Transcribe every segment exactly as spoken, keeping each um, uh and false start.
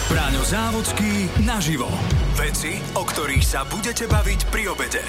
Braňo Závodský naživo. Veci, o ktorých sa budete baviť pri obede.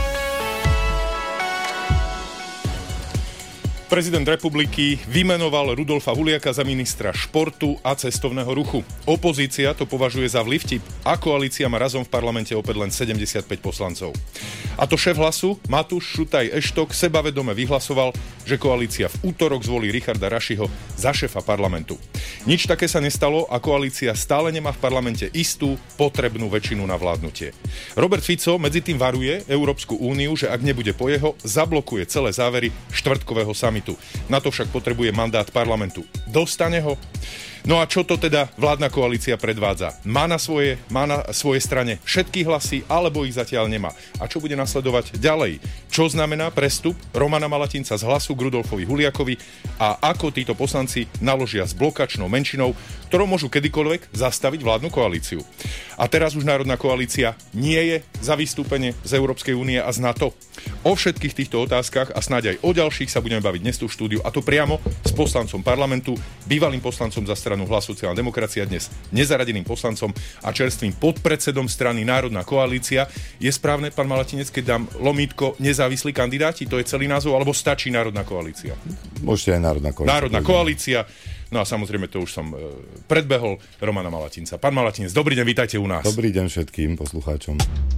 Prezident republiky vymenoval Rudolfa Huliaka za ministra športu a cestovného ruchu. Opozícia to považuje za vlivtip a koalícia má razom v parlamente opäť len sedemdesiatpäť poslancov. A to šéf Hlasu, Matúš Šutaj Eštok, sebavedome vyhlasoval, že koalícia v útorok zvolí Richarda Rašiho za šéfa parlamentu. Nič také sa nestalo a koalícia stále nemá v parlamente istú, potrebnú väčšinu na vládnutie. Robert Fico medzi tým varuje Európsku úniu, že ak nebude po jeho, zablokuje celé závery štvrtkového samitu. Na to však potrebuje mandát parlamentu. Dostane ho? No a čo to teda vládna koalícia predvádza? Má na, svoje, má na svojej strane všetky hlasy, alebo ich zatiaľ nemá? A čo bude nasledovať ďalej? Čo znamená prestup Romana Malatinca z Hlasu k Rudolfovi Huliakovi a ako títo poslanci naložia s blokačnou menšinou, ktorou môžu kedykoľvek zastaviť vládnu koalíciu? A teraz už Národná koalícia nie je za vystúpenie z Európskej únie a z NATO. O všetkých týchto otázkach a snáď aj o ďalších sa budeme baviť dnes tu v štúdiu, a to priamo s poslancom parlamentu, bývalým poslancom za stranu Hlas sociálna demokracia, dnes nezaradeným poslancom a čerstvým podpredsedom strany Národná koalícia. Je správne, pán Malatinec, keď dám lomítko nezávislí kandidáti? To je celý názov, alebo stačí Národná koalícia? Môžete aj Národná koalícia. Národná koalícia. No a samozrejme, to už som e, predbehol Romana Malatinca. Pán Malatinec, dobrý deň, vítajte u nás. Dobrý deň všetkým poslucháčom.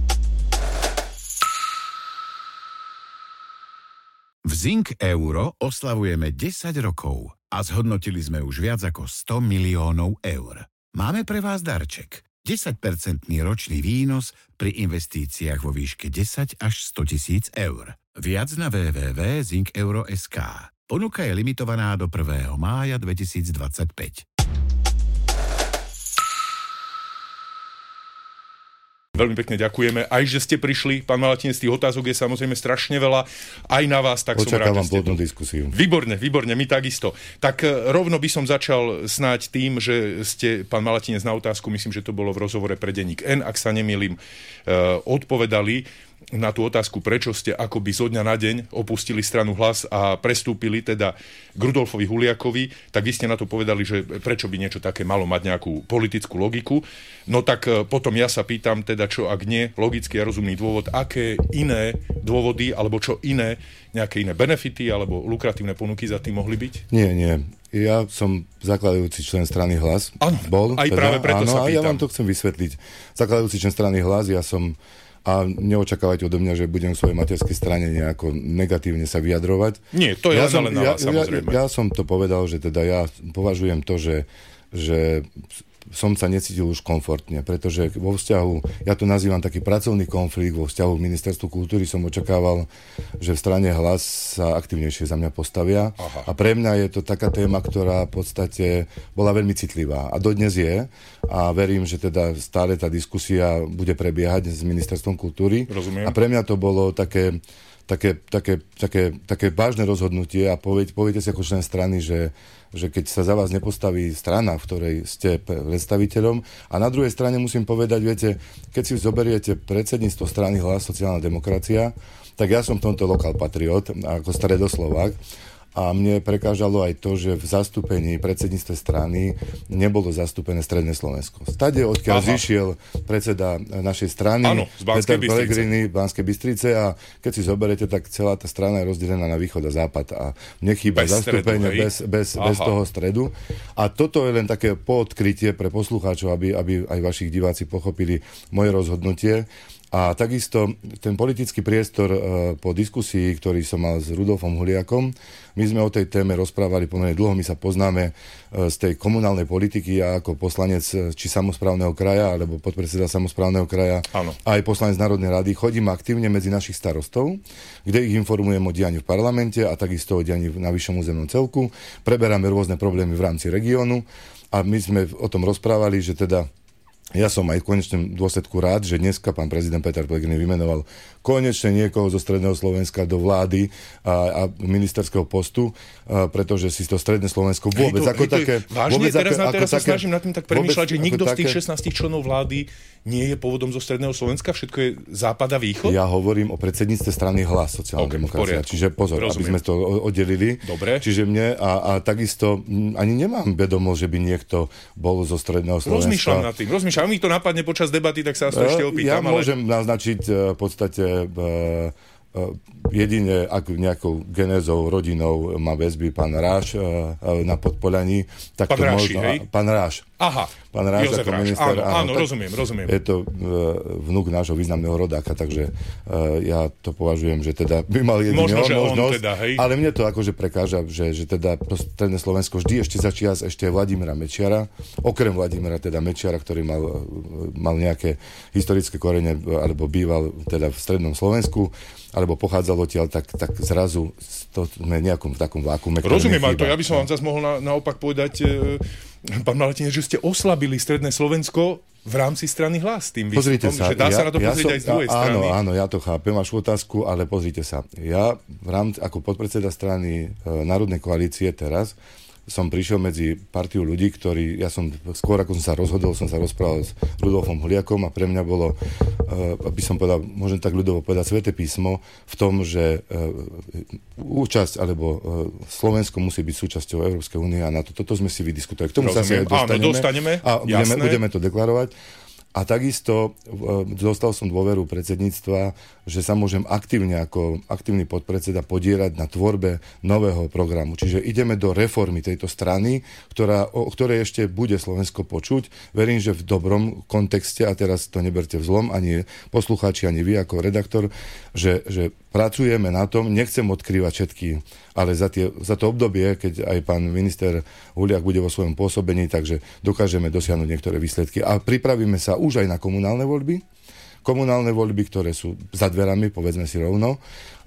V Zink Euro oslavujeme desať rokov a zhodnotili sme už viac ako sto miliónov eur. Máme pre vás darček. desať percentný ročný výnos pri investíciách vo výške desať až sto tisíc eur. Viac na w w w bodka zink euro bodka es ká. Ponuka je limitovaná do prvého mája dvetisícdvadsaťpäť. Veľmi pekne ďakujeme. Aj, že ste prišli, pán Malatinec, tých otázok je samozrejme strašne veľa. Aj na vás, tak Očakávam som rád, že ste plodnú diskusiu. Výborne, výborne, my takisto. Tak rovno by som začal snáď tým, že ste, pán Malatinec, na otázku, myslím, že to bolo v rozhovore pre denník N, ak sa nemýlim, odpovedali na tú otázku, prečo ste akoby zo dňa na deň opustili stranu Hlas a prestúpili teda k Rudolfovi Huliakovi, tak vy ste na to povedali, že prečo by niečo také malo mať nejakú politickú logiku. No tak potom ja sa pýtam teda, čo ak nie logický a rozumný dôvod, aké iné dôvody, alebo čo iné, nejaké iné benefity alebo lukratívne ponuky za tým mohli byť? Nie, nie. Ja som zakladajúci člen strany Hlas. Áno, bol, aj teda, práve preto áno, sa pýtam. A ja vám to chcem vysvetliť. Zakladajúci člen strany Hlas, ja som. A neočakávajte odo mňa, že budem v svojej materskej strane nejako negatívne sa vyjadrovať. Nie, to je ja som, len na vás, ja, samozrejme. Ja, ja som to povedal, že teda ja považujem to, že, že som sa necítil už komfortne, pretože vo vzťahu, ja to nazývam taký pracovný konflikt, vo vzťahu k Ministerstvu kultúry som očakával, že v strane Hlas sa aktivnejšie za mňa postavia. Aha. A pre mňa je to taká téma, ktorá v podstate bola veľmi citlivá a dodnes je. A verím, že teda stále tá diskusia bude prebiehať s Ministerstvom kultúry. Rozumiem. A pre mňa to bolo také, také, také, také, také vážne rozhodnutie a poviete, poviete si ako člen strany, že že keď sa za vás nepostaví strana, v ktorej ste predstaviteľom, a na druhej strane musím povedať, viete, keď si zoberiete predsedníctvo strany Hlas sociálna demokracia, tak ja som v tomto lokál patriot, ako stredoslovák, a mne prekážalo aj to, že v zastúpení predsedníctve strany nebolo zastúpené Stredné Slovensko. Stade, odkiaľ Aha. zišiel predseda našej strany, Áno, z Banskej Peter Pellegrini, Banskej Bystrice, a keď si zoberete, tak celá tá strana je rozdelená na východ a západ a nechýba bez zastúpenie stredu, bez, bez, bez toho stredu. A toto je len také poodkrytie pre poslucháčov, aby, aby aj vašich diváci pochopili moje rozhodnutie. A takisto ten politický priestor e, po diskusii, ktorý som mal s Rudolfom Huliakom, my sme o tej téme rozprávali pomerne dlho, my sa poznáme e, z tej komunálnej politiky, ja ako poslanec či samosprávneho kraja, alebo podpredseda samosprávneho kraja, Áno. a aj poslanec Národnej rady, chodím aktívne medzi našich starostov, kde ich informujem o dianí v parlamente a takisto o dianí na vyššom územnom celku. Preberáme rôzne problémy v rámci regiónu a my sme o tom rozprávali, že teda ja som aj v konečnom dôsledku rád, že dneska pán prezident Peter Pellegrini vymenoval konečne niekoho zo Stredného Slovenska do vlády a, a ministerského postu, a pretože si to Stredné Slovensko vôbec hej to, ako hej to, také... Vážne, vôbec teraz, ako, teraz ako sa také, snažím nad tým tak premýšľať, že nikto z tých také, šestnástich členov vlády nie je pôvodom zo stredného Slovenska? Všetko je západ a východ? Ja hovorím o predsedníctve strany Hlas, sociálna okay, demokracia. Čiže pozor, rozumiem. Aby sme to oddelili. Dobre. Čiže mne a, a takisto m, ani nemám vedomosť, že by niekto bol zo stredného Slovenska. Rozmýšľam nad tým. Rozmýšľam. Ak mi to napadne počas debaty, tak sa to ešte opýtam. Ja ale... môžem naznačiť v podstate jedine, ak nejakou genézou, rodinou má väzby pán Ráš na Podpolaní, tak pán to Ráši, možno... hej? Pán Ráš. Aha, pán Ráš Jozef ako Ráš. minister. Áno, áno, áno rozumiem, rozumiem. Je to vnúk nášho významného rodáka, takže uh, ja to považujem, že teda by mal jedine možno, že možnosť, on teda, hej? Ale mne to akože prekáža, že, že teda stredné Slovensko vždy ešte začias ešte Vladimíra Mečiara, okrem Vladimíra teda Mečiara, ktorý mal, mal nejaké historické korene, alebo býval teda v strednom Slovensku, alebo pochádzal odtiaľ, tak, tak zrazu to sme nejakom v takom vákume. Rozumiem, ale to ja by som vám zase mohol na, naopak povedať, e, pán Maletinec, že ste oslabili stredné Slovensko v rámci strany Hlas tým výstupom, sa, že dá ja, sa na to ja pozrieť som, aj z druhej áno, strany. Áno, ja to chápem, vašu otázku, ale pozrite sa. Ja v rámci, ako podpredseda strany e, Národnej koalície teraz, som prišiel medzi partiu ľudí, ktorí, ja som skôr ako som sa rozhodol, som sa rozprával s Rudolfom Huliakom a pre mňa bolo, uh, aby som povedal, môžem tak ľudovo povedať, sväté písmo v tom, že uh, účasť alebo uh, Slovensko musí byť súčasťou Európskej únie a na to, toto sme si vydiskutovali. K tomu sa si aj dostaneme, áno, dostaneme a budeme, budeme to deklarovať. A takisto dostal som dôveru predsedníctva, že sa môžem aktívne ako aktívny podpredseda podierať na tvorbe nového programu. Čiže ideme do reformy tejto strany, ktorá, o ktorej ešte bude Slovensko počuť. Verím, že v dobrom kontexte, a teraz to neberte v zlom, ani poslucháči, ani vy ako redaktor, že, že pracujeme na tom, nechcem odkrývať všetky, ale za, tie, za to obdobie, keď aj pán minister Huliak bude vo svojom pôsobení, takže dokážeme dosiahnuť niektoré výsledky. A pripravíme sa už aj na komunálne voľby. Komunálne voľby, ktoré sú za dverami, povedzme si rovno.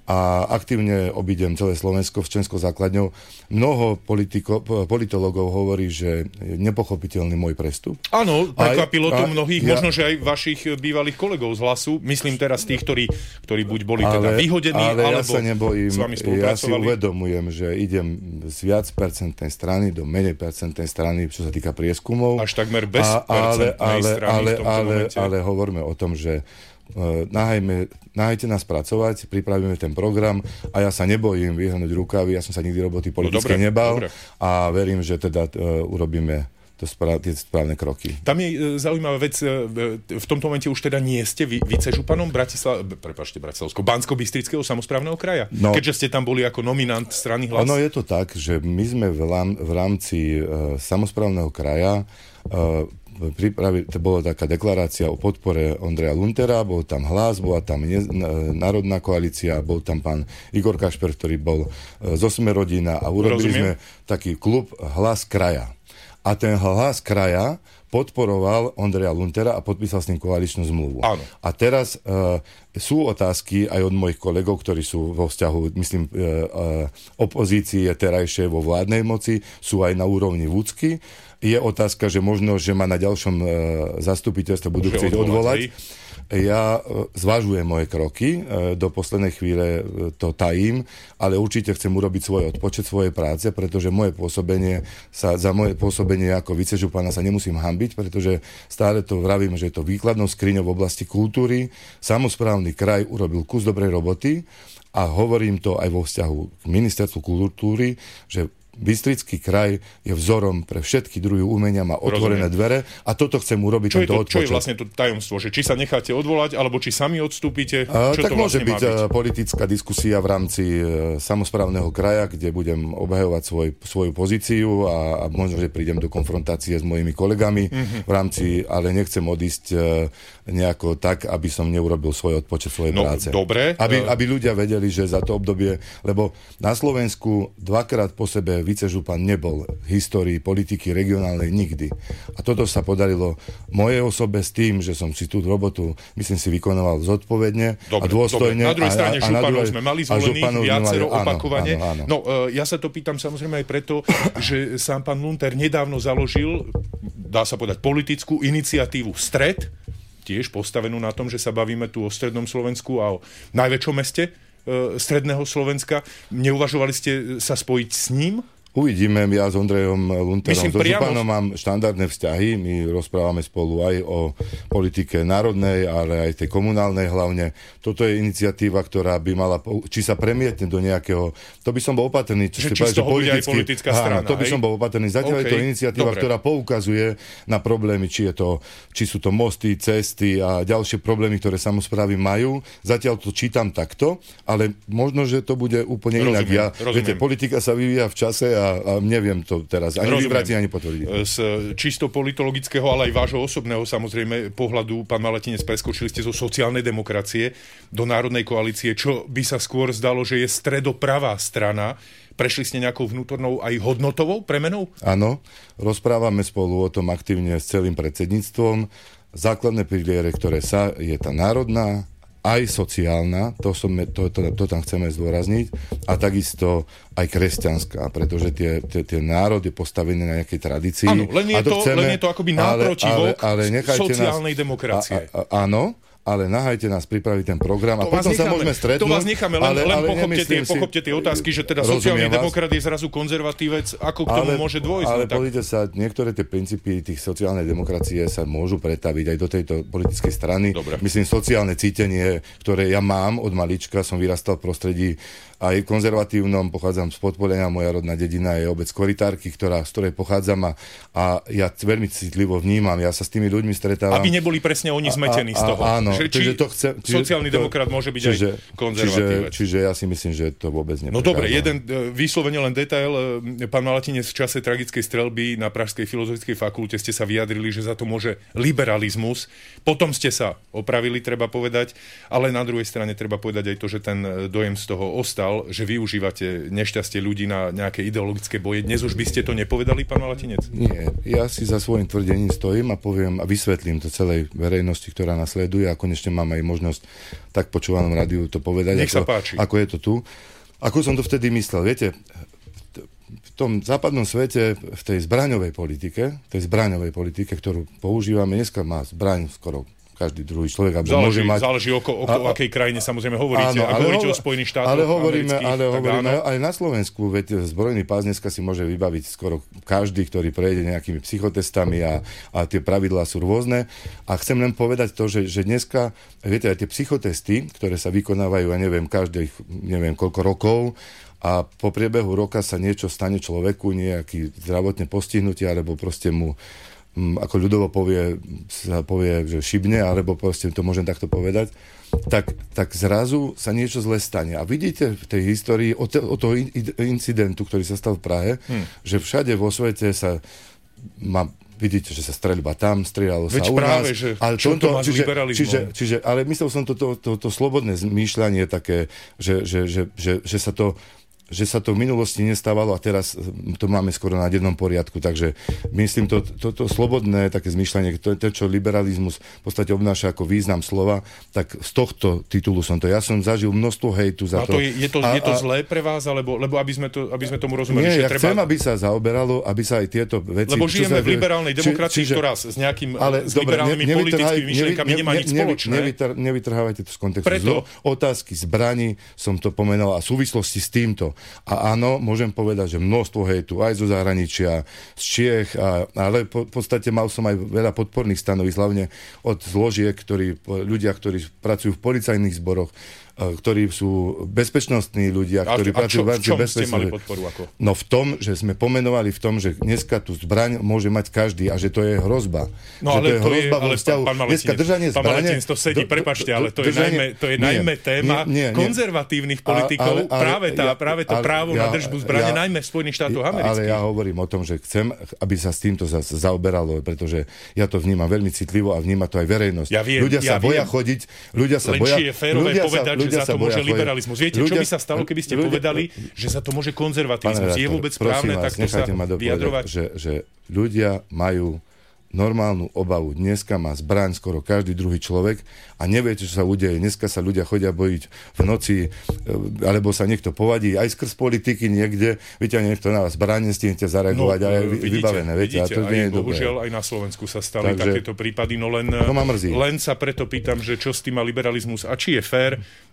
A aktívne obídem celé Slovensko s členskou základňou. Mnoho politiko, politologov hovorí, že je nepochopiteľný môj prestup. Áno, prekvapilo to a, mnohých, ja, možno, že aj vašich bývalých kolegov z Hlasu. Myslím teraz tých, ktorí, ktorí buď boli ale, teda vyhodení, ale alebo ja sa nebojím, s vami spolupracovali. Ja si uvedomujem, že idem z viac percentnej strany do menej percentnej strany, čo sa týka prieskumov. Až takmer bez a, ale, percentnej ale, strany ale, v tomto ale, momente. ale hovoríme o tom, že Nahajme, nahajte nás pracovať, pripravíme ten program a ja sa nebojím vyhrnúť rukavy, ja som sa nikdy roboty politické no, nebal dobre. A verím, že teda uh, urobíme to správ, tie správne kroky. Tam je uh, zaujímavá vec, uh, v tomto momente už teda nie ste vy, vicežupanom Bratislav, prepáčte, Bratislavsko, Banskobystrického samosprávneho kraja, no, keďže ste tam boli ako nominant strany Hlas. Ono je to tak, že my sme v, lám, v rámci uh, samosprávneho kraja uh, pripravi, to bola taká deklarácia o podpore Ondreja Luntera, bol tam Hlas, bola tam ne, Národná koalícia, bol tam pán Igor Kašper, ktorý bol zo Smerodina a urobili Rozumiem. sme taký klub Hlas kraja. A ten Hlas kraja podporoval Ondreja Luntera a podpísal s ním koaličnú zmluvu. Áno. A teraz uh, sú otázky aj od mojich kolegov, ktorí sú vo vzťahu, myslím, uh, uh, opozície terajšej vo vládnej moci, sú aj na úrovni vúcky. Je otázka, že možno, že ma na ďalšom uh, zastupiteľstve budú chcieť odvolať. Ja uh, zvažujem moje kroky, uh, do poslednej chvíle uh, to tajím, ale určite chcem urobiť svoj odpočet svojej práce, pretože moje pôsobenie sa, za moje pôsobenie ako vicežupana sa nemusím hanbiť, pretože stále to vravím, že je to výkladnou skriňou v oblasti kultúry. Samosprávny kraj urobil kus dobrej roboty a hovorím to aj vo vzťahu k ministerstvu kultúry, že Bystrický kraj je vzorom pre všetky druhy umenia, má otvorené Rozumiem. dvere a toto chcem urobiť. Čo je, to, čo je vlastne to tajomstvo? Že či sa necháte odvolať, alebo či sami odstúpite? A, čo tak to môže vlastne byť, byť politická diskusia v rámci e, samosprávneho kraja, kde budem obhajovať svoj, svoju pozíciu a, a možno, že prídem do konfrontácie s mojimi kolegami mm-hmm. v rámci, ale nechcem odísť e, nejako tak, aby som neurobil svoj odpočet svojej no, práce. Dobre. Aby, aby ľudia vedeli, že za to obdobie, lebo na Slovensku dvakrát po sebe vicežupan nebol v histórii politiky regionálnej nikdy. A toto sa podarilo mojej osobe s tým, že som si tú robotu, myslím si, vykonoval zodpovedne dobre, a dôstojne. Dobre. Na druhej strane a, a, županov druhej, sme mali zvolených viacero mali, opakovane. Áno, áno, áno. No, ja sa to pýtam samozrejme aj preto, že sám pán Lunter nedávno založil, dá sa povedať, politickú iniciatívu Stred, tiež postavenú na tom, že sa bavíme tu o strednom Slovensku a o najväčšom meste e, stredného Slovenska. Neuvažovali ste sa spojiť s ním? Uvidíme, ja s Ondrejom Lunterom, Myslím, so priamo... Županom mám štandardné vzťahy, my rozprávame spolu aj o politike národnej, ale aj tej komunálnej hlavne. Toto je iniciatíva, ktorá by mala, či sa premietne do nejakého, to by som bol opatrný, čo že ste či z toho bude aj politicky, politická strana. Áno, to by hej? som bol opatrný. Zatiaľ okay, je to iniciatíva, dobre, ktorá poukazuje na problémy, či, je to, či sú to mosty, cesty a ďalšie problémy, ktoré samosprávy majú. Zatiaľ to čítam takto, ale možno, že to bude úplne rozumiem, inak. Ja, rozumiem. Viete, politika sa vyvíja v čase a a neviem to teraz ani vyvrátiť, ani potvrdiť. Z čisto politologického, ale aj vášho osobného samozrejme pohľadu, pán Malatinec, preskočili ste zo sociálnej demokracie do Národnej koalície, čo by sa skôr zdalo, že je stredopravá strana. Prešli ste nejakou vnútornou aj hodnotovou premenou? Áno, rozprávame spolu o tom aktívne s celým predsedníctvom. Základné piliere, ktoré sa, je tá národná, aj sociálna, to, som, to, to, to tam chceme zdôrazniť, a takisto aj kresťanská, pretože tie, tie, tie národ je postavený na nejakej tradícii. Áno, len je, a to, to, chceme, len je to akoby náprotivok ale, ale, ale sociálnej nás, demokracie. A, a, áno, ale nahajte nás pripraviť ten program to a potom necháme, sa môžeme stretnúť. To vás necháme, len, ale, len ale pochopte, tie, si, pochopte tie otázky, že teda sociálny demokrat je zrazu konzervatívec, ako k tomu ale, môže dôjsť. Ale no, tak... pozrite sa, niektoré tie princípy tých sociálnej demokracie sa môžu pretaviť aj do tejto politickej strany. Dobre. Myslím, sociálne cítenie, ktoré ja mám od malička, som vyrastal v prostredí aj konzervatívnom, pochádzam z Podpolenia, moja rodná dedina je obec Korytárky, ktorá, z ktorej pochádzam a, a ja veľmi citlivo vnímam, ja sa s tými ľuďmi stretávam. Aby neboli presne oni zmetení z toho. A, a, áno, že, či to chce, čiže sociálny to, demokrat môže byť čiže, aj konzervatívec. Čiže, čiže ja si myslím, že to vôbec neprekáža. No dobre, jeden vyslovene len detail. Pán Malatinec, v čase tragickej streľby na Pražskej filozofickej fakulte ste sa vyjadrili, že za to môže liberalizmus. Potom ste sa opravili, treba povedať, ale na druhej strane treba povedať aj to, že ten dojem z toho ostal, že využíva nešťastie ľudí na nejaké ideologické boje. Dnes už by ste to nepovedali, pán Malatinec? Nie, ja si za svojím tvrdením stojím a poviem a vysvetlím to celej verejnosti, ktorá nasleduje a konečne mám aj možnosť tak počúvanom rádiu to povedať, Nech sa ako, páči. ako je to tu. Ako som to vtedy myslel, viete, v tom západnom svete, v tej zbraňovej politike, tej zbraňovej politike, ktorú používame, dneska má zbraň skoro každý druhý človek, aby záleží, môže mať... Záleží o, o, o akej krajine samozrejme hovoríte. Áno, Ak hovoríte ho... o Spojených štátoch ale hovoríme, amerických, ale hovoríme áno. aj na Slovensku, veď zbrojný pás dneska si môže vybaviť skoro každý, ktorý prejde nejakými psychotestami a, a tie pravidlá sú rôzne. A chcem len povedať to, že, že dneska, viete, aj tie psychotesty, ktoré sa vykonávajú, ja neviem, každých, neviem, koľko rokov, a po priebehu roka sa niečo stane človeku, nejaký zdravotne postihnutie, alebo proste mu ako ľudovo povie, sa povie, že šibne, alebo proste to môžem takto povedať, tak, tak zrazu sa niečo zle stane. A vidíte v tej histórii od, te, od toho in, incidentu, ktorý sa stal v Prahe, hmm. že všade vo svete sa má, vidíte, že sa streľba tam, strieľalo sa u práve, nás. Že ale čo to má s čiže, liberalizmom? Čiže, čiže, ale myslel som to, to, to, to slobodné zmýšľanie také, že, že, že, že, že sa to že sa to v minulosti nestávalo a teraz to máme skoro na jednom poriadku, takže myslím, to, to, to slobodné také zmýšľanie, to, to, čo liberalizmus v podstate obnáša ako význam slova, tak z tohto titulu som to. Ja som zažil množstvo hejtu za a to. to je, je to, a, je to a, zlé pre vás, alebo lebo aby sme, to, aby sme tomu rozumeli, nie, že ja treba... chcem, aby sa zaoberalo, aby sa aj tieto veci... Lebo žijeme sa, v liberálnej demokracii, či, čiže, ktorá s nejakým ale, s liberálnymi dobre, politickými myšlienkami nemá nič spoločné. Nevytr, nevytrhávajte to z kontextu. Preto... Otázky zbraní som to pomenoval a v súvislosti s týmto. A áno, môžem povedať, že množstvo hejtu aj zo zahraničia, z Čiech, a, ale po, v podstate mal som aj veľa podporných stanovísk, hlavne od zložiek, ktorí, ľudia, ktorí pracujú v policajných zboroch, ktorí sú bezpečnostní ľudia, a, ktorí a pracujú v čom bezpečnosti. ste mali podporu ako? No v tom, že sme pomenovali v tom, že dneska tú zbraň môže mať každý a že to je hrozba. No že ale to je hrozba to je, ale vzťahu. pán Dneska držanie pán zbrane... Malatinec, to sedí, do, prepačte, ale to držanie, je najmä, to je najmä nie, téma nie, nie, konzervatívnych politikov, ale, ale, práve, tá, ja, práve to ale, právo ja, na držbu zbrane, ja, najmä v Spojených štátoch amerických. Ale ja hovorím o tom, že chcem, aby sa s týmto zaoberalo, pretože ja to vnímam veľmi citlivo a vníma to aj verejnosť. Ja viem, ľudia ja sa boja viem. chodiť, ľudia sa Len boja... či je férové povedať, že za to môže liberalizmus. Viete, čo ľudia, by sa stalo, keby ste ľudia, povedali, že za to môže konzervativizmus? Je vôbec prosím správne vás, takto sa vyjadrovať? Že, že ľudia majú normálnu obavu. Dneska má zbraň skoro každý druhý človek a neviete, čo sa udeje. Dneska sa ľudia chodia bojiť v noci, alebo sa niekto povadí aj skrz politiky niekde, vyťahne niekto na vás zbraň, nestihnete zareagovať, no, a je vidíte, vybavené. Viete, vidíte, a to aj, nie je bohužiaľ dobré. Aj na Slovensku sa stali Takže, takéto prípady, no len, to ma mrzí. len sa preto pýtam, že čo s tým má liberalizmus a či je fér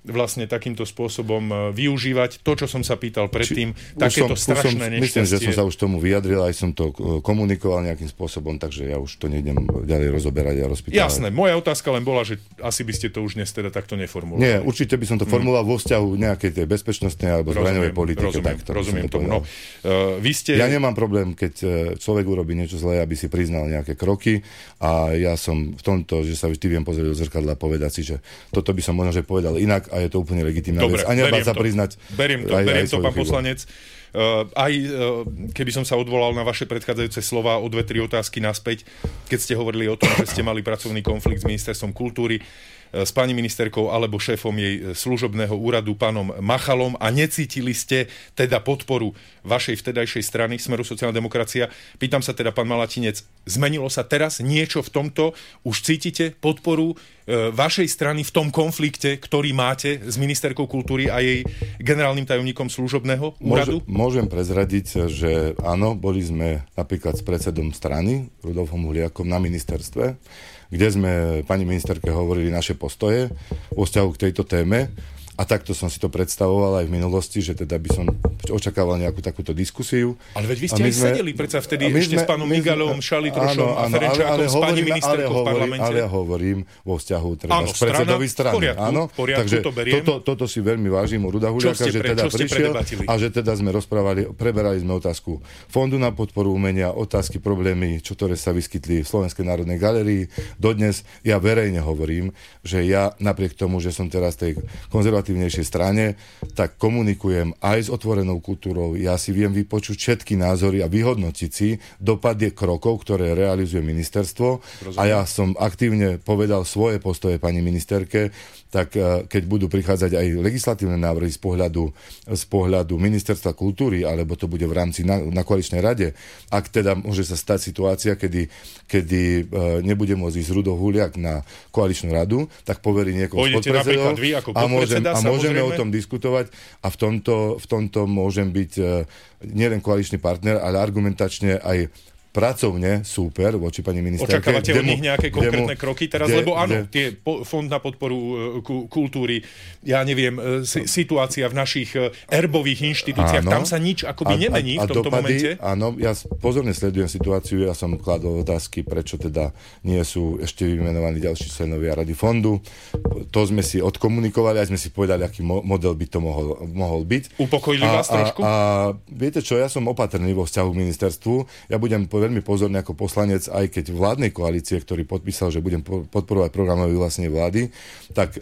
vlastne takýmto spôsobom využívať. To, čo som sa pýtal predtým, Či, takéto som, strašné som, nešťastie. Myslím, že som sa už tomu vyjadril, aj som to komunikoval nejakým spôsobom, takže ja už to nejdem ďalej rozoberať a rozpýtať. Jasné, moja otázka len bola, že asi by ste to už dnes teda takto neformulovali. Nie, určite by som to formuloval mm. vo vzťahu nejakej tej bezpečnostnej alebo zbraňovej politike. Rozumiem, tak, rozumiem tomu. No, uh, vy ste... Ja nemám problém, keď človek urobí niečo zlé, aby si priznal nejaké kroky, a ja som v tomto, že sa vždy viem pozrieť do zrkadla a povedať si, že toto by som možno že povedal inak a je to úplne legitímna Dobre, vec. A nebáť sa priznať. Beriem to, aj, beriem aj to pán chybu. poslanec. Uh, aj uh, keby som sa odvolal na vaše predchádzajúce slova o dve, tri otázky naspäť, keď ste hovorili o tom, že ste mali pracovný konflikt s ministerstvom kultúry, s pani ministerkou alebo šéfom jej služobného úradu pánom Machalom a necítili ste teda podporu vašej vtedajšej strany Smeru sociálna demokracia. Pýtam sa teda, pán Malatinec, zmenilo sa teraz niečo v tomto? Už cítite podporu e, vašej strany v tom konflikte, ktorý máte s ministerkou kultúry a jej generálnym tajomníkom služobného úradu? Môžem, môžem prezradiť, že áno, boli sme napríklad s predsedom strany Rudolfom Huliakom na ministerstve, kde sme pani ministerke hovorili naše postoje vo vzťahu k tejto téme. A takto som si to predstavoval aj v minulosti, že teda by som očakával nejakú takúto diskusiu. Ale veď vy ste aj sme, sedeli predsa vtedy ešte sme, s pánom Migalom, Šalitrošom a Ferenčákom, s pani ministerkou v parlamente. Ale ja hovorím vo vzťahu treba s predsedovi strany. Poriadku, áno, poriadku, takže to beriem. toto, toto si veľmi vážim u Ruda Huliaka, že pre, teda prišiel a že teda sme rozprávali, preberali sme otázku Fondu na podporu umenia, otázky, problémy, čo ktoré sa vyskytli v Slovenskej národnej galérii. Dodnes ja verejne hovorím, že ja napriek tomu, že som teraz tej konzervatívnejšej strane, tak komunikujem aj s otvorenou kultúrou. Ja si viem vypočuť všetky názory a vyhodnotiť si dopady krokov, ktoré realizuje ministerstvo. Rozumiem. A ja som aktívne povedal svoje postoje pani ministerke, tak keď budú prichádzať aj legislatívne návrhy z pohľadu, z pohľadu ministerstva kultúry, alebo to bude v rámci na, na koaličnej rade, ak teda môže sa stať situácia, kedy, kedy e, nebude môcť ísť Rudolf Huliak na koaličnú radu, tak poverí niekoho z podpredsedov a, môžem, a môžeme o tom diskutovať a v tomto, v tomto môžem byť e, nielen koaličný partner, ale argumentačne aj pracovne súper voči pani ministerke. Očakávate od nich nejaké konkrétne kroky teraz? De, lebo áno, de, tie po, fond na podporu uh, kultúry, ja neviem, uh, si, situácia v našich uh, erbových inštitúciách, áno, tam sa nič akoby a, nemení a, a v tomto dopady, momente? Áno, ja pozorne sledujem situáciu, ja som kladol otázky, prečo teda nie sú ešte vymenovaní ďalší členovia rady fondu. To sme si odkomunikovali, aj sme si povedali, aký mo- model by to mohol, mohol byť. Upokojili vás trošku? A, a viete čo, ja som opatrný vo vzťahu k ministerstvu. Ja budem veľmi pozorný ako poslanec, aj keď vládnej koalície, ktorý podpísal, že budem podporovať programové vyhlásenie vlády, tak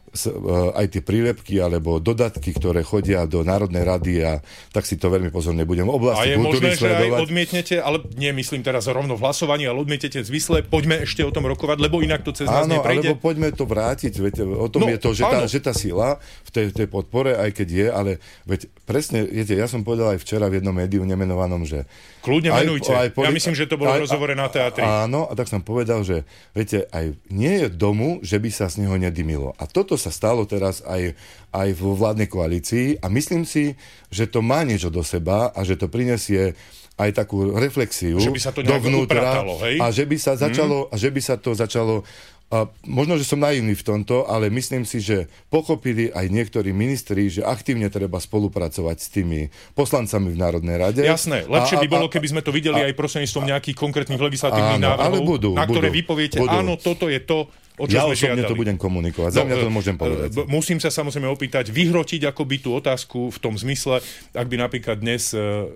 aj tie prílepky alebo dodatky, ktoré chodia do Národnej rady, a tak si to veľmi pozorne budem v oblasti kultúry sledovať. A je možné, že aj odmietnete, ale nie myslím teraz rovno v hlasovaní, ale odmietnete zmysle, poďme ešte o tom rokovať, lebo inak to cez nás áno, neprejde. Áno, alebo poďme to vrátiť, veď, o tom no, je to, že tá, že tá sila v tej, tej podpore, aj keď je, ale veď presne, viete, ja som povedal aj včera v jednom médiu nemenovanom, že kľudne menujte. Aj, aj poli- ja myslím, že to bolo v rozhovore na teatri. Áno, a tak som povedal, že viete, aj nie je domu, že by sa z neho nedymilo. A toto sa stalo teraz aj, aj vo vládnej koalícii a myslím si, že to má niečo do seba a že to prinesie aj takú reflexiu že by sa to dovnútra upratalo, hej? A že by sa začalo, hmm. a že by sa to začalo. A možno, že som naivný v tomto, ale myslím si, že pochopili aj niektorí ministri, že aktívne treba spolupracovať s tými poslancami v Národnej rade. Jasné, lepšie by bolo, keby sme to videli a, aj prostredníctvom nejakých konkrétnych legislatívnych áno, návrhov, budú, na ktoré budú, vy poviete, budú. Áno, toto je to, o čo ja sme žiadali. Ja to budem komunikovať, za mňa to môžem povedať. Musím sa samozrejme opýtať, vyhrotiť akoby tú otázku v tom zmysle, ak by napríklad dnes,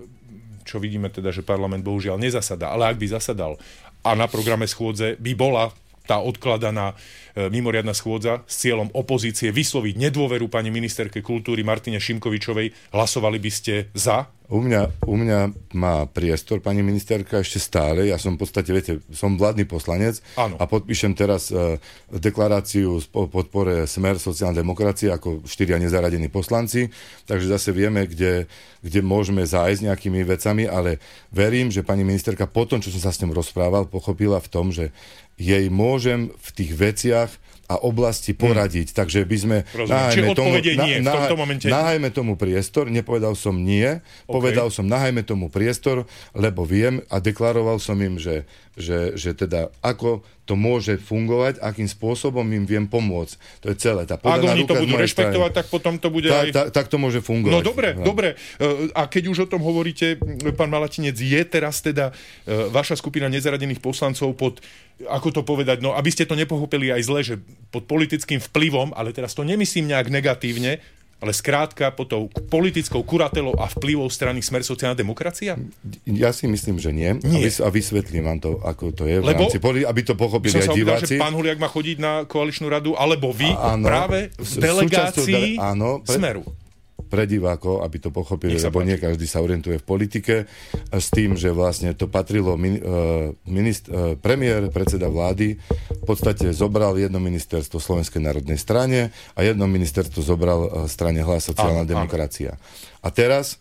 čo vidíme teda, že parlament bohužiaľ nezasadá, ale ak by zasadal a na programe schôdze by bola tá odkladaná e, mimoriadna schôdza s cieľom opozície vysloviť nedôveru pani ministerke kultúry Martine Šimkovičovej, hlasovali by ste za? U mňa, u mňa má priestor pani ministerka ešte stále. Ja som v podstate, viete, som vládny poslanec Áno. a podpíšem teraz e, deklaráciu o podpore Smer sociálna demokracie ako štyria nezaradení poslanci, takže zase vieme, kde, kde môžeme zájsť nejakými vecami, ale verím, že pani ministerka potom, čo som sa s ním rozprával, pochopila v tom, že jej môžem v tých veciach a oblasti poradiť. Hmm. Takže by sme... Čiže odpovede tomu, nie na, v tomto momente. Nahajme tomu priestor, nepovedal som nie, okay. Povedal som nahajme tomu priestor, lebo viem a deklaroval som im, že, že, že teda ako to môže fungovať, akým spôsobom im viem pomôcť. To je celé. Tá Ak oni to budú rešpektovať, strany, tak potom to bude tá, aj... tá, tak to môže fungovať. No dobre, no. dobre. A keď už o tom hovoríte, pán Malatinec, je teraz teda vaša skupina nezaradených poslancov pod, ako to povedať, no aby ste to nepochopili aj zle, že pod politickým vplyvom, ale teraz to nemyslím nejak negatívne, ale skrátka pod tou politickou kuratelou a vplyvou strany Smer sociálna demokracia? Ja si myslím, že nie. nie. A vysvetlím vám to, ako to je. Lebo, v rámci, aby to pochopili aj diváci. Že pán Huliak má chodiť na koaličnú radu, alebo vy a, áno, práve v delegácii áno, pre, Smeru. Pre divákov, aby to pochopili, lebo nie každý sa orientuje v politike, s tým, že vlastne to patrilo min, uh, minist, uh, premiér, predseda vlády, v podstate zobral jedno ministerstvo Slovenskej národnej strane a jedno ministerstvo zobral uh, strane Hlas sociálna áno, demokracia. Áno. A teraz,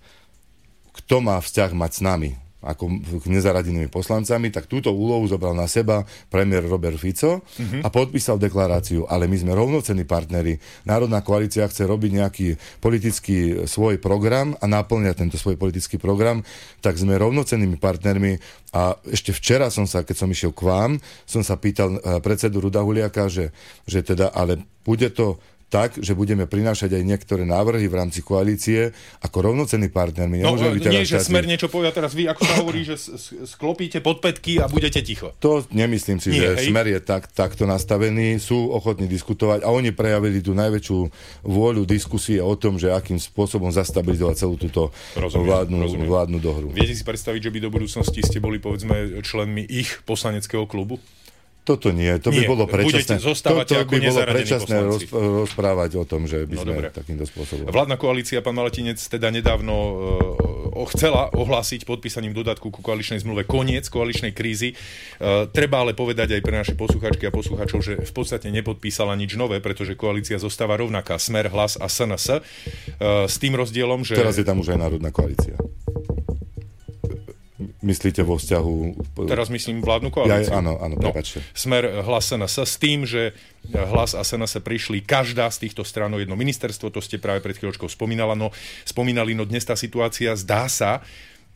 kto má vzťah mať s nami, ako nezaradenými poslancami, tak túto úlohu zobral na seba premiér Robert Fico uh-huh. a podpísal deklaráciu. Ale my sme rovnocenní partneri. Národná koalícia chce robiť nejaký politický svoj program a naplňať tento svoj politický program, tak sme rovnocennými partnermi. A ešte včera som sa, keď som išiel k vám, som sa pýtal predsedu Ruda Huliaka, že, že teda, ale bude to tak, že budeme prinášať aj niektoré návrhy v rámci koalície ako rovnocenní partnermi. No, nie, že Smer niečo povie, teraz vy, ako sa hovorí, že sklopíte podpätky a budete ticho. To nemyslím si, nie, že hej. Smer je tak, takto nastavený, sú ochotní diskutovať a oni prejavili tú najväčšiu vôľu diskusie o tom, že akým spôsobom zastabilizovať celú túto rozumiem, vládnu, rozumiem. vládnu dohru. Viete si predstaviť, že by do budúcnosti ste boli, povedzme, členmi ich poslaneckého klubu? Toto nie, to by nie, bolo predčasné. To, to by bolo predčasné roz, rozprávať o tom, že by no, sme dobre. takýmto spôsobom. Vládna koalícia, pán Malatinec, teda nedávno uh, chcela ohlásiť podpísaním dodatku ku koaličnej zmluve koniec koaličnej krízy. Uh, treba ale povedať aj pre naše poslucháčky a poslucháčov, že v podstate nepodpísala nič nové, pretože koalícia zostáva rovnaká. Smer, Hlas a es en es. Uh, s tým rozdielom, že... Teraz je tam už aj národná koalícia. Myslíte vo vzťahu... Teraz myslím vládnu koalíciu. Ja, áno, áno, prepáčte. No, Smer, Hlas, es en es s tým, že Hlas a es en es prišli každá z týchto strán o jedno ministerstvo, to ste práve pred chvíľočkou spomínala, no, spomínali, no dnes tá situácia zdá sa,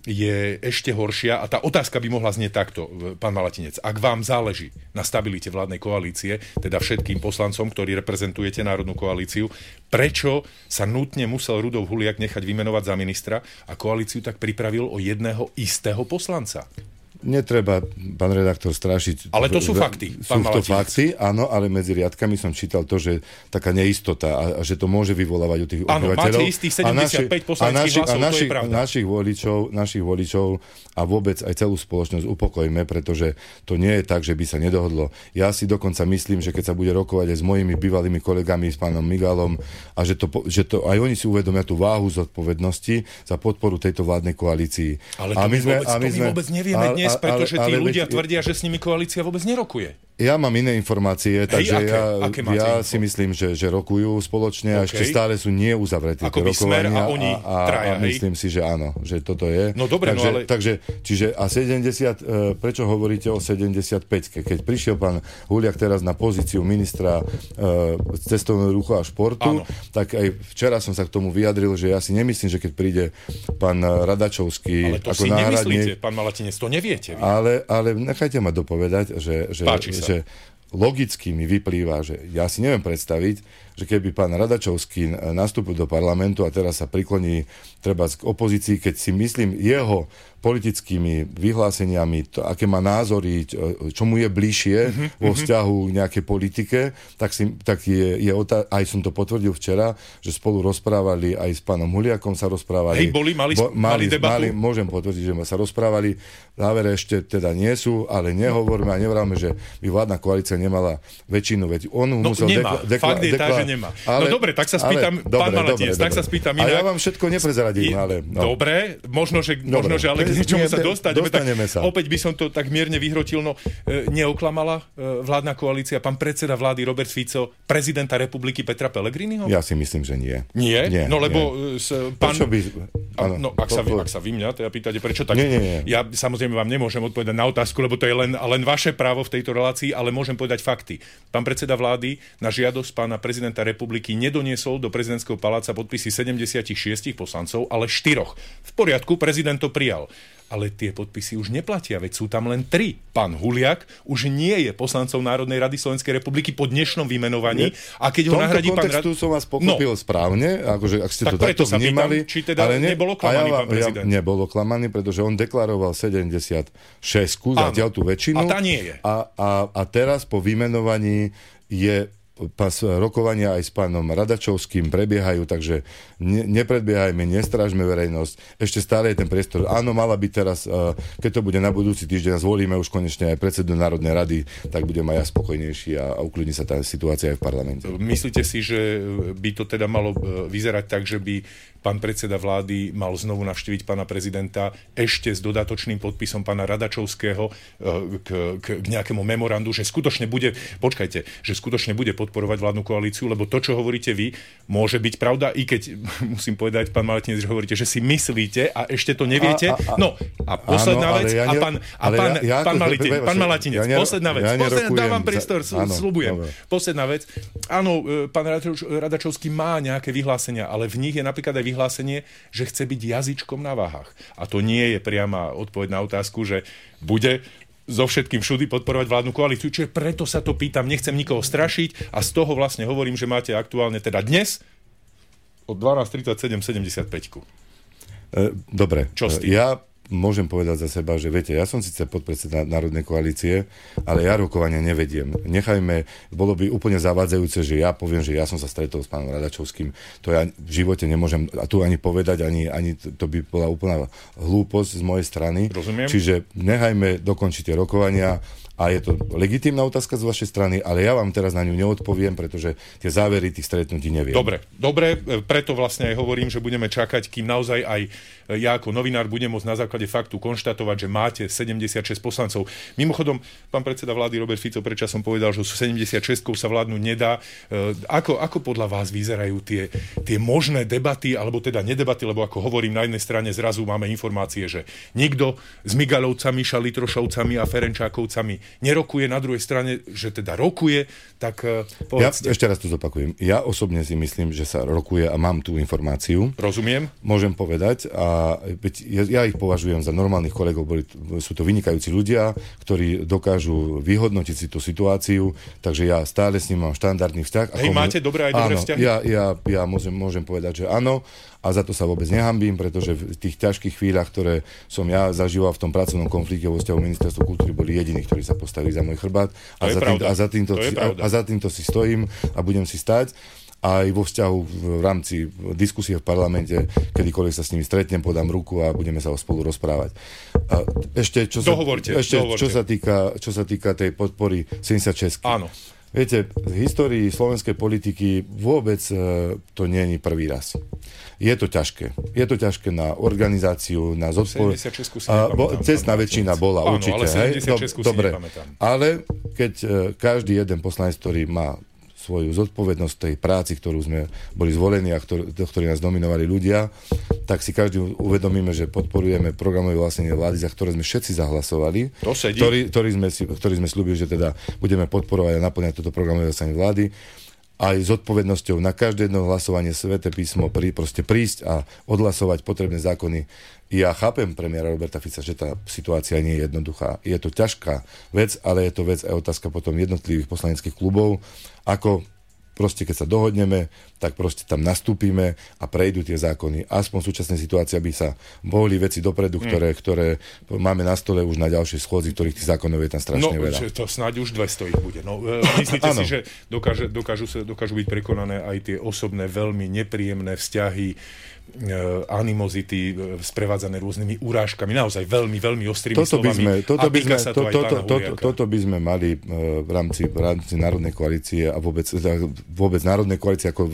je ešte horšia a tá otázka by mohla znieť takto, pán Malatinec. Ak vám záleží na stabilite vládnej koalície, teda všetkým poslancom, ktorí reprezentujete národnú koalíciu, prečo sa nutne musel Rudolf Huliak nechať vymenovať za ministra a koalíciu tak pripravil o jedného istého poslanca? Netreba, pán redaktor, strašiť. Ale to sú fakty, pán Malatinec. Sú to fakty, áno, ale medzi riadkami som čítal to, že taká neistota a, a že to môže vyvolávať u tých áno, obyvateľov. Áno, máte istých sedemdesiatpäť poslaneckých hlasov, a naši, to je pravda. Našich voličov, našich voličov a vôbec aj celú spoločnosť upokojme, pretože to nie je tak, že by sa nedohodlo. Ja si dokonca myslím, že keď sa bude rokovať aj s mojimi bývalými kolegami, s pánom Migalom, a že to, že to aj oni si uvedomia tú váhu zodpovednosti za podporu tejto vládnej koalícii. Ale to, a my, sme, vôbec, a my, to my vôbec nevieme a, dnes, pretože tí ale, ľudia veď, tvrdia, že s nimi koalícia vôbec nerokuje. Ja mám iné informácie, takže Hej, aké, ja, aké ja si myslím, že, že rokujú spoločne a okay. ešte stále sú neuzavreté tie rokovania. A, oni a, traja, a myslím si, že áno, že toto je. No dobre, takže, no ale... Takže, čiže a sedemdesiat, prečo hovoríte o sedemdesiatpäťke? Keď prišiel pán Huliak teraz na pozíciu ministra uh, cestovného ruchu a športu, áno. tak aj včera som sa k tomu vyjadril, že ja si nemyslím, že keď príde pán Radačovský ale to ako si náhradník... nemyslíte, pán Malatinec, to neviete. Vy. Ale, ale nechajte ma dopovedať, že... že že logicky mi vyplýva, že ja si neviem predstaviť, že keby pán Radačovský nastúpil do parlamentu a teraz sa prikloní treba k opozícii, keď si myslím jeho politickými vyhláseniami, to, aké má názory, čo mu je bližšie mm-hmm. vo vzťahu k nejakej politike, tak, si, tak je, je otá- aj som to potvrdil včera, že spolu rozprávali, aj s pánom Huliakom sa rozprávali. Hej, boli, mali, bo, mali, mali debatu? Mali, môžem potvrdiť, že sa rozprávali. Závere ešte teda nie sú, ale nehovoríme a nevrávame, že by vládna koalícia nemala väčšinu. Veď on no musel nemá, dekla- fakt je dekla- tá, že nemá. Ale, no dobre, tak sa spýtam, ale, pán dobre, Malatinec, dobre, tak dobre. sa spýtam inak. A ja vám všetko neprezradím, ale... No. Dobre, možno, že, možno, že ale k niečomu sa dostaneme. Dostaneme sa. Opäť by som to tak mierne vyhrotil, no e, neoklamala e, vládna koalícia, pán predseda vlády Robert Fico, prezidenta republiky Petra Pellegriniho? Ja si myslím, že nie. Nie? nie no lebo nie. S, pán... Prečo by... áno. No, ak sa, vy, ak sa vy mňa teda pýtate, prečo tak? Nie, nie, nie. Ja samozrejme vám nemôžem odpovedať na otázku, lebo to je len, len vaše právo v tejto relácii, ale môžem povedať fakty. Pán predseda vlády na žiadosť pána prezidenta republiky nedoniesol do prezidentského paláca podpisy sedemdesiatšesť poslancov, ale štyroch. V poriadku, prezident to prijal. Ale tie podpisy už neplatia, veď sú tam len tri. Pán Huliak už nie je poslancom Národnej rady Slovenskej republiky po dnešnom vymenovaní. A keď ho nahradí pán Rad... som vás pochopil no. správne, akože ak ste tak to takto vnímali. Pýtam, či teda ale ne, nebolo klamaný ja, pán prezident? Ja, nebolo klamaný, pretože on deklaroval sedemdesiatšesť, zatiaľ tú väčšinu. A tá nie je. A, a, a teraz po vymenovaní je pas, rokovania aj s pánom Radačovským prebiehajú, takže ne, nepredbiehajme, nestrážme verejnosť. Ešte stále je ten priestor. Áno, mala byť teraz, uh, keď to bude na budúci týždeň, zvolíme už konečne aj predsedu Národnej rady, tak budem aj ja spokojnejší a, a ukludní sa tá situácia aj v parlamente. Myslíte si, že by to teda malo vyzerať tak, že by pán predseda vlády mal znovu navštíviť pána prezidenta ešte s dodatočným podpisom pána Radačovského k, k, k nejakému memorandu, že skutočne bude, počkajte, že skutočne bude podporovať vládnu koalíciu, lebo to, čo hovoríte vy, môže byť pravda, i keď musím povedať, pán Malatinec, že hovoríte, že si myslíte a ešte to neviete. A, a, a, no a posledná áno, vec, ja ne, a pán, a pán, ja, ja, pán, Malatinec, pán Malatinec, ja posledná vec, ja posledná, dávam priestor, za, áno, slubujem. Dobre. Posledná vec, áno, pán Radačovský má nejaké vyhlásenia, ale v nich je napríklad aj vyhlásenie, že chce byť jazyčkom na váhach. A to nie je priama odpoveď na otázku, že bude so všetkým všudy podporovať vládnu koalíciu. Čiže preto sa to pýtam, nechcem nikoho strašiť a z toho vlastne hovorím, že máte aktuálne teda dnes od dvanásť tridsaťsedem sedemdesiatpäť. Dobre, čo s tým? Ja môžem povedať za seba, že viete, ja som síce podpredseda Národnej koalície, ale ja rokovania nevediem. Nechajme, bolo by úplne zavádzajúce, že ja poviem, že ja som sa stretol s pánom Radačovským. To ja v živote nemôžem a tu ani povedať, ani, ani to by bola úplná hlúposť z mojej strany. Rozumiem. Čiže nechajme dokončiť tie rokovania. A je to legitímna otázka z vašej strany, ale ja vám teraz na ňu neodpoviem, pretože tie závery tých stretnutí neviem. Dobre, dobre, preto vlastne aj hovorím, že budeme čakať, kým naozaj aj ja ako novinár budem môcť na základe faktu konštatovať, že máte sedemdesiatšesť poslancov. Mimochodom, pán predseda vlády Robert Fico predčasom povedal, že sedemdesiatšesť sa vládnuť nedá. Ako, ako podľa vás vyzerajú tie, tie možné debaty, alebo teda nedebaty, lebo ako hovorím, na jednej strane zrazu máme informácie, že nikto s Migalovcami, Šalitrošovcami a Ferenčákovcami nerokuje, na druhej strane, že teda rokuje, tak povedzte. Ja ešte raz to zopakujem. Ja osobne si myslím, že sa rokuje a mám tú informáciu. Rozumiem. Môžem povedať a ja, ja ich považujem za normálnych kolegov, boli, sú to vynikajúci ľudia, ktorí dokážu vyhodnotiť si tú situáciu, takže ja stále s ním mám štandardný vzťah. Hej, máte dobré aj dobré áno, vzťahy? Ja, ja, ja môžem, môžem povedať, že áno. A za to sa vôbec nehambím, pretože v tých ťažkých chvíľach, ktoré som ja zažíval v tom pracovnom konflikte vo vzťahu Ministerstva kultúry, boli jediní, ktorí sa postavili za môj chrbát. A za, tým, a, za týmto, a, a za týmto si stojím a budem si stať. Aj vo vzťahu v rámci diskusie v parlamente, kedykoľvek sa s nimi stretnem, podám ruku a budeme sa spolu rozprávať. A ešte, čo sa, dohovorte, ešte dohovorte. Čo, sa týka, čo sa týka tej podpory sedemdesiatšesť. Áno. Viete, v histórii slovenskej politiky vôbec e, to nie je prvý raz. Je to ťažké. Je to ťažké na organizáciu, na zodpovednosť. Bo, cestná väčšina bola, áno, určite. Ale sedemdesiatšesť Do, dobre. Ale keď e, každý jeden poslanec, ktorý má svoju zodpovednosť tej práci, ktorú sme boli zvolení a ktorý, ktorí nás nominovali ľudia, tak si každý uvedomíme, že podporujeme programové vlastnenie vlády, za ktoré sme všetci zahlasovali, to sedí. Ktorý, ktorý, sme si, ktorý sme slúbili, že teda budeme podporovať a naplňať toto programové vlastenie vlády. Aj s odpovednosťou na každé jedno hlasovanie Sväté písmo prí, proste prísť a odhlasovať potrebné zákony. Ja chápem premiéra Roberta Fica, že tá situácia nie je jednoduchá. Je to ťažká vec, ale je to vec aj otázka potom jednotlivých poslaneckých klubov, ako proste keď sa dohodneme, tak proste tam nastúpime a prejdú tie zákony. Aspoň v súčasnej situácii, aby sa mohli veci dopredu, ktoré, ktoré máme na stole už na ďalšej schôdzi, ktorých tých zákonov je tam strašne no, veľa. No, to snáď už dvesto ich bude. No, myslíte si, že dokáže, dokážu, sa, dokážu byť prekonané aj tie osobné, veľmi nepríjemné vzťahy, animozity sprevádzané rôznymi urážkami, naozaj veľmi, veľmi ostrými toto by slovami. Sme, toto, by sme, to, to, to, to, toto by sme mali v rámci, v rámci Národnej koalície a vôbec, vôbec Národnej koalície ako v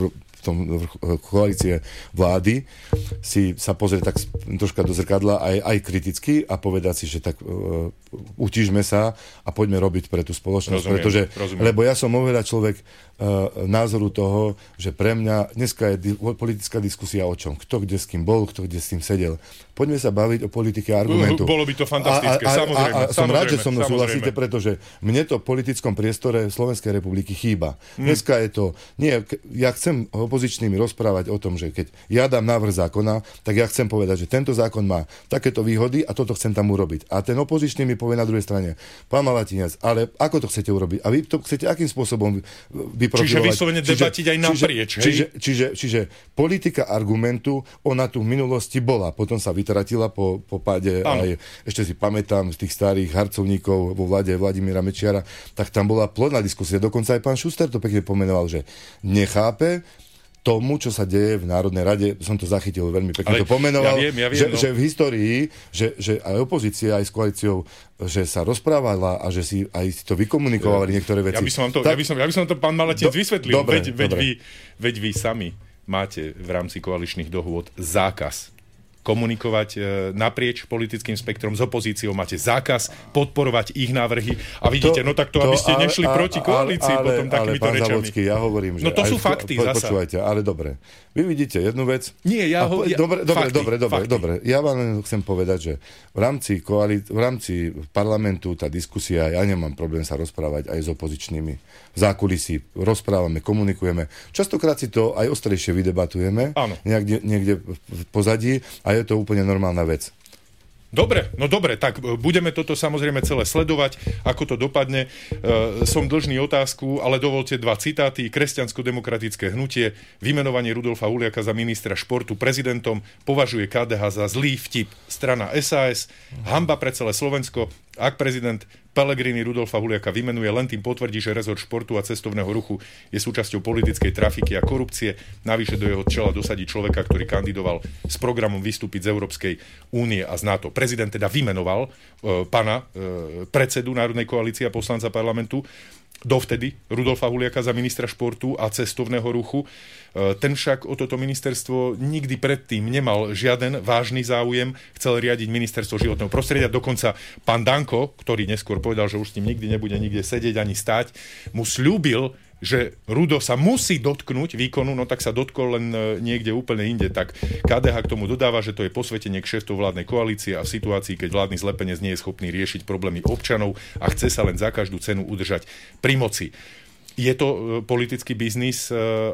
tom koalície vlády, si sa pozrieť tak troška do zrkadla aj, aj kriticky a povedať si, že tak uh, utížme sa a poďme robiť pre tú spoločnosť. Rozumiem, pretože, rozumiem. lebo ja som oveľa človek uh, názoru toho, že pre mňa dneska je di- politická diskusia o čom? Kto kde s kým bol, kto kde s tým sedel. Poďme sa baviť o politike argumentu. Uh, bolo by to fantastické, a, a, samozrejme. A, a, a som rád, že so mnou samozrejme. súhlasíte, pretože mne to v politickom priestore Slovenskej republiky chýba. Hmm. Dneska je to... Nie, ja chcem opozičnými rozprávať o tom, že keď ja dám návrh zákona, tak ja chcem povedať, že tento zákon má takéto výhody a toto chcem tam urobiť. A ten opozičný mi povie na druhej strane, pán Malatinec, ale ako to chcete urobiť? A vy to chcete akým spôsobom vyprofilovať? Čiže vyslovene debatiť aj naprieč, čiže, čiže, čiže, čiže politika argumentu, ona tu v minulosti bola, potom sa vytratila po, po páde ano. Aj, ešte si pamätám z tých starých harcovníkov vo vláde Vladimíra Mečiara, tak tam bola plodná diskusia. Dokonca aj pán Šuster to pekne pomenoval, že nechápe tomu, čo sa deje v Národnej rade, som to zachytil veľmi pekne, ale to pomenoval, ja viem, ja viem, že, no. že v histórii, že, že aj opozícia, aj s koalíciou, že sa rozprávala a že si aj to vykomunikovali ja, niektoré veci. Ja by som vám to, tak, ja by som, ja by som to pán Malatinec do, vysvetlil. Dobre, veď, veď, dobre. vy, veď vy sami máte v rámci koaličných dohôd zákaz komunikovať e, naprieč politickým spektrom s opozíciou, máte zákaz podporovať ich návrhy a vidíte, to, no tak to, aby ste nešli ale, proti koalícii ale, potom takýmito rečami. Ale pán Závodský, ja hovorím, že... No to sú aj, fakty po, zasa. Počúvajte, ale dobre. Vy vidíte jednu vec... Nie, ja ho... Ja, dobre, dobre, fakty, dobre, dobre, fakty. dobre. Ja vám chcem povedať, že v rámci, koalí... v rámci parlamentu tá diskusia, ja nemám problém sa rozprávať aj s opozičnými. V zákulisí rozprávame, komunikujeme. Častokrát si to aj ostrejšie vydebatujeme. Áno. Niekde, niekde v pozadí a je to úplne normálna vec. Dobre, no dobre, tak budeme toto samozrejme celé sledovať, ako to dopadne. E, som dlžný otázku, ale dovolte dva citáty. Kresťansko-demokratické hnutie, vymenovanie Rudolfa Huliaka za ministra športu prezidentom, považuje ká dé há za zlý vtip. Strana es a es, hanba pre celé Slovensko. Ak prezident Pellegrini Rudolfa Huliaka vymenuje, len tým potvrdí, že rezort športu a cestovného ruchu je súčasťou politickej trafiky a korupcie. Navyše do jeho čela dosadí človeka, ktorý kandidoval s programom vystúpiť z Európskej únie a z NATO. Prezident teda vymenoval e, pana e, predsedu Národnej koalície a poslanca parlamentu, dovtedy Rudolfa Huliaka za ministra športu a cestovného ruchu. Ten však o toto ministerstvo nikdy predtým nemal žiaden vážny záujem. Chcel riadiť ministerstvo životného prostredia. Dokonca pán Danko, ktorý neskôr povedal, že už s ním nikdy nebude nikde sedieť ani stáť, mu sľúbil, že Rudo sa musí dotknúť výkonu, no tak sa dotkol len niekde úplne inde. Tak ká dé há k tomu dodáva, že to je posvetenie kšeftov vládnej koalície a v situácii, keď vládny zlepenec nie je schopný riešiť problémy občanov a chce sa len za každú cenu udržať pri moci. Je to politický biznis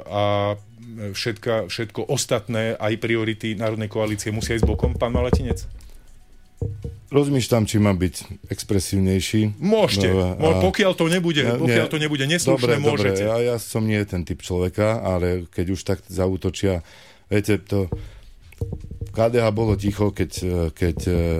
a všetka, všetko ostatné, aj priority Národnej koalície musia ísť bokom, pán Malatinec? Rozmýšľam, či mám byť expresívnejší. Môžete, no, a... pokiaľ to nebude, ja, pokiaľ nie, to nebude neslušné, dobre, môžete. Dobre, ja, ja som nie ten typ človeka, ale keď už tak zaútočia, viete, to ká dé há bolo ticho, keď, keď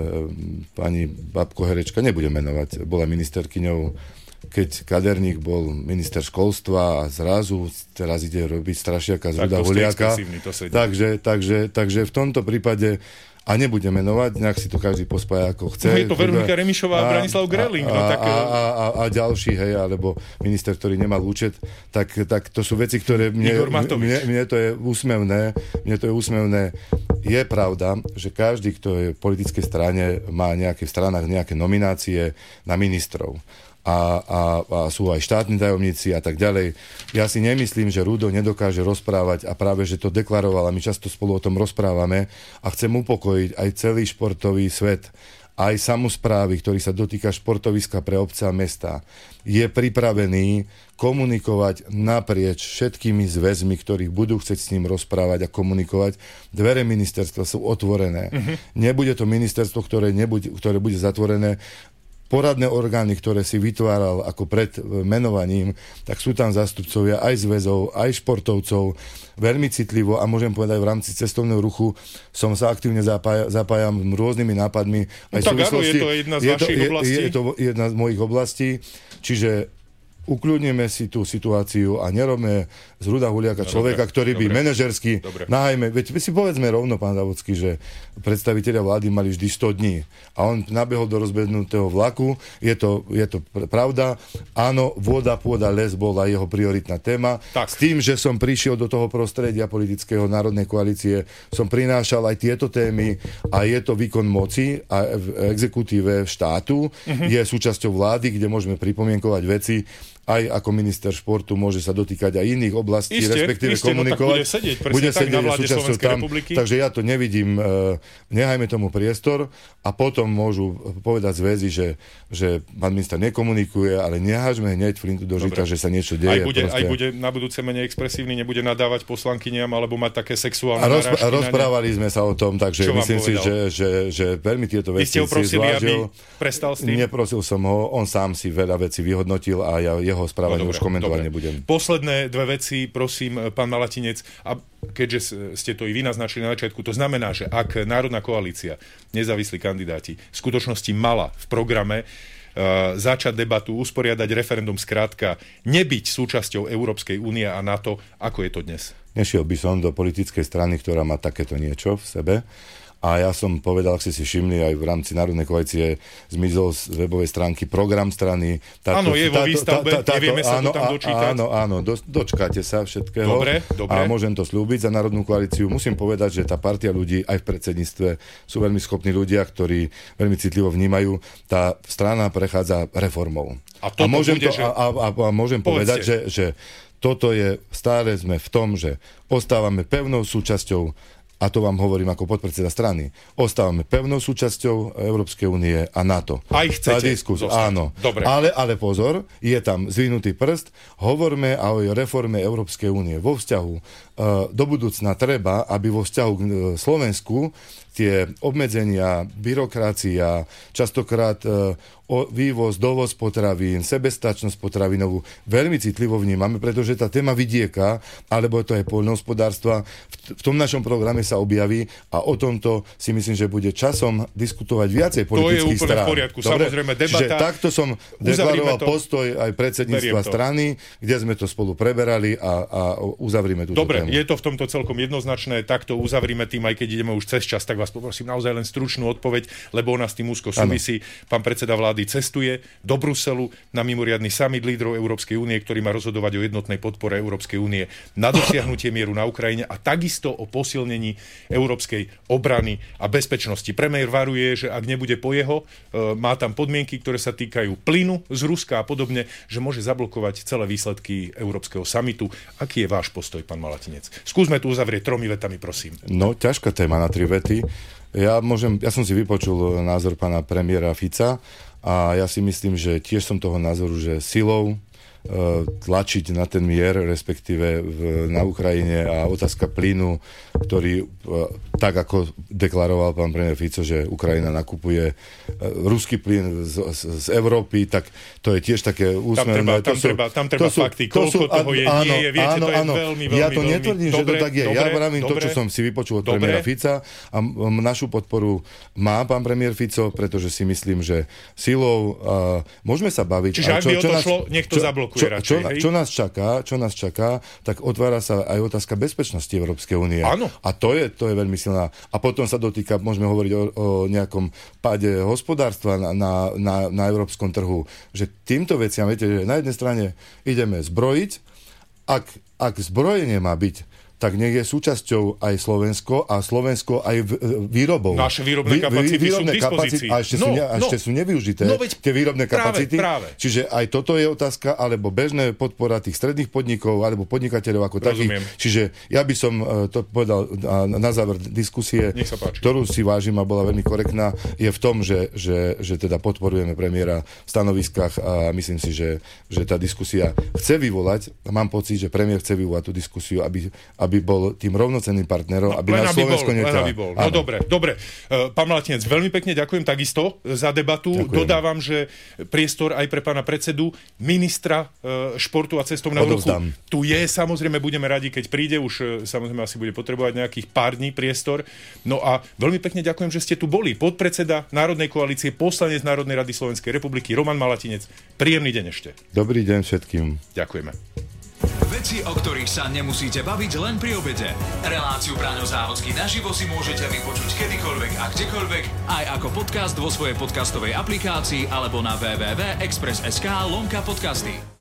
pani babko herečka, nebudem menovať, bola ministerkyňou, keď Kaderník bol minister školstva a zrazu teraz ide robiť strašiaka z Ruda Huliaka. Takže, takže, takže v tomto prípade a nebudem menovať, nejak si to každý pospája ako chce. No je to Veronika Remišová a Branislav Greling. A, no, tak... a, a, a, a ďalší, hej, alebo minister, ktorý nemal účet, tak, tak to sú veci, ktoré mne, mne, mne to je úsmevné. Mne to je úsmevné. Je pravda, že každý, kto je v politickej strane, má nejaké v stranách nejaké nominácie na ministrov. A, a, a sú aj štátni tajomníci a tak ďalej. Ja si nemyslím, že Rudo nedokáže rozprávať a práve, že to deklaroval a my často spolu o tom rozprávame a chcem upokojiť aj celý športový svet, aj samosprávy, ktorý sa dotýka športoviska pre obce a mestá. Je pripravený komunikovať naprieč všetkými zväzmi, ktorých budú chcieť s ním rozprávať a komunikovať. Dvere ministerstva sú otvorené. Mm-hmm. Nebude to ministerstvo, ktoré, nebude, ktoré bude zatvorené. Poradné orgány, ktoré si vytváral ako pred menovaním, tak sú tam zástupcovia aj zväzov, aj športovcov, veľmi citlivo a môžem povedať v rámci cestovného ruchu som sa aktívne zapája, zapájam rôznymi nápadmi. Aj no tak áno, je to jedna z je vašich to, oblastí. Je, je to jedna z mojich oblastí, čiže ukľudníme si tú situáciu a nerobme z Ruda Huliaka no, človeka, dobre, ktorý by dobre, manažersky nahajme. Veď si povedzme rovno, pán Závodský, že predstavitelia vlády mali vždy sto dní a on nabehol do rozbehnutého vlaku. Je to, je to pravda. Áno, voda, pôda, les bola jeho prioritná téma. Tak. S tým, že som prišiel do toho prostredia politického Národnej koalície, som prinášal aj tieto témy a je to výkon moci a v exekutíve štátu. Uh-huh. Je súčasťou vlády, kde môžeme pripomienkovať veci. Aj ako minister športu môže sa dotýkať aj iných oblastí, Isté, respektíve isté, komunikovať. No, bude sedieť, presne bude tak sedieť na vláde súčasťou Slovenskej tam, republiky. Takže ja to nevidím. Uh, nehajme tomu priestor a potom môžu povedať zväzy, že, že pán minister nekomunikuje, ale nehážme hneď flintu do žita, že sa niečo deje. Aj bude, proste. aj bude na budúce menej expresívny, nebude nadávať poslankyniam alebo mať také sexuálne a rozp- narážky. rozprávali sme sa o tom, takže Čo myslím si, že, že, že veľmi tieto veci Vy ste ho prosili, si aby zvážil. prestal s tým? Neprosil som ho, on sám si veľa vecí vyhodnotil a ja jeho správanie no, už komentovať dobre. nebudem. Posledné dve veci, prosím, pán Malatinec, a keďže ste to i vy naznačili na začiatku, to znamená, že ak Národná koalícia, nezávislí kandidáti, v skutočnosti mala v programe uh, začať debatu, usporiadať referendum, skrátka, nebyť súčasťou Európskej únie a NATO, ako je to dnes? Nešiel by som do politickej strany, ktorá má takéto niečo v sebe. A ja som povedal, ak ste si všimli, aj v rámci Národnej koalície zmizol z webovej stránky program strany. Táto, áno, je vo výstavbe, tá, tá, nevieme sa áno, to tam dočítať. Áno, áno, do, dočkáte sa všetkého. Dobre, dobre. A môžem to slúbiť za Národnú koalíciu. Musím povedať, že tá partia ľudí aj v predsedníctve sú veľmi schopní ľudia, ktorí veľmi citlivo vnímajú. Tá strana prechádza reformou. A, a môžem, bude, to, že... a, a, a môžem povedať, že, že toto je, stále sme v tom, že ostávame pevnou súčasťou, a to vám hovorím ako podpredseda strany, ostávame pevnou súčasťou Európskej únie a NATO. Aj chcete diskus, áno. Dobre. Ale, ale pozor, je tam zvinutý prst, hovorme o reforme Európskej únie. Vo vzťahu uh, do budúcna treba, aby vo vzťahu k uh, Slovensku tie obmedzenia, byrokracia, častokrát uh, o vývoz, dovoz potravín, sebestačnosť potravinovú veľmi citlivo vnímame, pretože tá téma vidieka, alebo to aj poľnohospodárstva, v, v tom našom programe sa objaví a o tomto si myslím, že bude časom diskutovať viacej politických strán. To je úplne strán. v poriadku. Dobre? Samozrejme, debata. Čiže takto som deklaroval to. postoj aj predsedníctva strany, kde sme to spolu preberali a, a uzavrime túto Dobre, tému. je to v tomto celkom jednoznačné, takto uzavrime tým, aj keď ideme už cez čas, tak vás poprosím naozaj len stručnú odpoveď, lebo ona s tým úzko súvisí. Pán predseda vlády cestuje do Bruselu na mimoriadny summit lídrov Európskej únie, ktorý má rozhodovať o jednotnej podpore Európskej únie na dosiahnutie mieru na Ukrajine a takisto o posilnení európskej obrany a bezpečnosti. Premiér varuje, že ak nebude po jeho, e, má tam podmienky, ktoré sa týkajú plynu z Ruska a podobne, že môže zablokovať celé výsledky Európskeho summitu. Aký je váš postoj, pán Malatinec? Skúsme tu uzavrieť tromi vetami, prosím. No, ťažká téma na tri vety. Ja, môžem, ja som si vypočul názor pána premiéra Fica a ja si myslím, že tiež som toho názoru, že silou tlačiť na ten mier, respektíve v, na Ukrajine a otázka plynu, ktorý tak ako deklaroval pán premiér Fico, že Ukrajina nakupuje ruský plyn z, z, z Európy, tak to je tiež také úsmevné. Tam treba, tam sú, treba, tam treba sú, fakty, koľko sú, toho je, áno, nie je, viete, áno, to je áno. veľmi, veľmi, Ja to veľmi, netvrdím, dobre, že to tak je. Dobre, ja vravím to, čo som si vypočul od dobre. premiéra Fica a m- našu podporu má pán premiér Fico, pretože si myslím, že silou uh, môžeme sa baviť. Čiže ak by o to šlo, nech to zablokuje radšej, čo, hej? Čo nás čaká, čo nás čaká, tak otvára sa aj otázka bezpečnosti Európskej únie. Áno. A to je, to je veľmi silná. A potom sa dotýka, môžeme hovoriť o, o nejakom páde hospodárstva na, na, na, na európskom trhu. Že týmto veciam, viete, že na jednej strane ideme zbrojiť, ak, ak zbrojenie má byť, tak nech je súčasťou aj Slovensko a Slovensko aj výrobou. Naše výrobné kapacity Vý, výrobné sú k dispozícii. Kapacity, a ešte, no, sú, ne, no. ešte sú nevyužité no, veď tie výrobné práve, kapacity. Práve. Čiže aj toto je otázka, alebo bežné podpora tých stredných podnikov, alebo podnikateľov ako Rozumiem. takých. Čiže ja by som to povedal na záver diskusie, ktorú si vážim a bola veľmi korektná, je v tom, že, že, že teda podporujeme premiéra v stanoviskách a myslím si, že, že tá diskusia chce vyvolať, mám pocit, že premiér chce vyvolať tú diskusiu, aby, aby aby bol tým rovnocenným partnerom, no, aby nás Slovensko neťa... aby bol. No dobre, dobre. Uh, pán Malatinec, veľmi pekne ďakujem takisto za debatu. Ďakujem. Dodávam, že priestor aj pre pána predsedu, ministra uh, športu a cestovného ruchu. Tu je, samozrejme, budeme radi, keď príde, už uh, samozrejme asi bude potrebovať nejakých pár dní priestor. No a veľmi pekne ďakujem, že ste tu boli. Podpredseda Národnej koalície, poslanec Národnej rady Slovenskej republiky, Roman Malatinec. Príjemný deň ešte. Dobrý deň všetkým. Ďakujeme. Veci, o ktorých sa nemusíte baviť len pri obede. Reláciu Braňo Závodský naživo si môžete vypočuť kedykoľvek a kdekoľvek, aj ako podcast vo svojej podcastovej aplikácii alebo na w w w bodka express bodka es ká lomka podcasty.